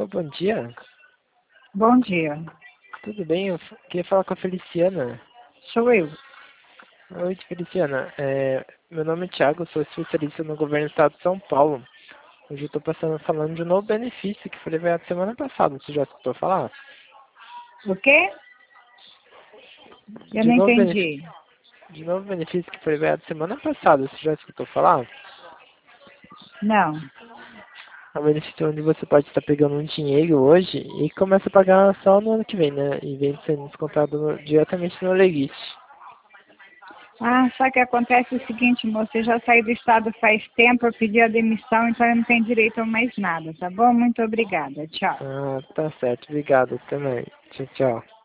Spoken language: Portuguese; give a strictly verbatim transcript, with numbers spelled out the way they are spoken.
bom dia. Bom dia. Tudo bem? Eu queria falar com a Feliciana. Sou eu. Oi, Feliciana. É, meu nome é Thiago, sou especialista no governo do estado de São Paulo. Hoje eu estou passando falando de um novo benefício que foi levado semana passada. Você já escutou falar? O quê? Eu De não novo entendi. benefício, de novo benefício que foi levado semana passada. Você já escutou falar? Não. É um benefício onde você pode estar pegando um dinheiro hoje e começa a pagar só no ano que vem, né? Em vez de ser descontado no- diretamente no Legist. Ah, só que acontece o seguinte, moço, eu já saí do estado faz tempo, eu pedi a demissão, então eu não tenho direito a mais nada, tá bom? Muito obrigada. Tchau. Ah, tá certo. Obrigado. Até mais. Tchau, tchau.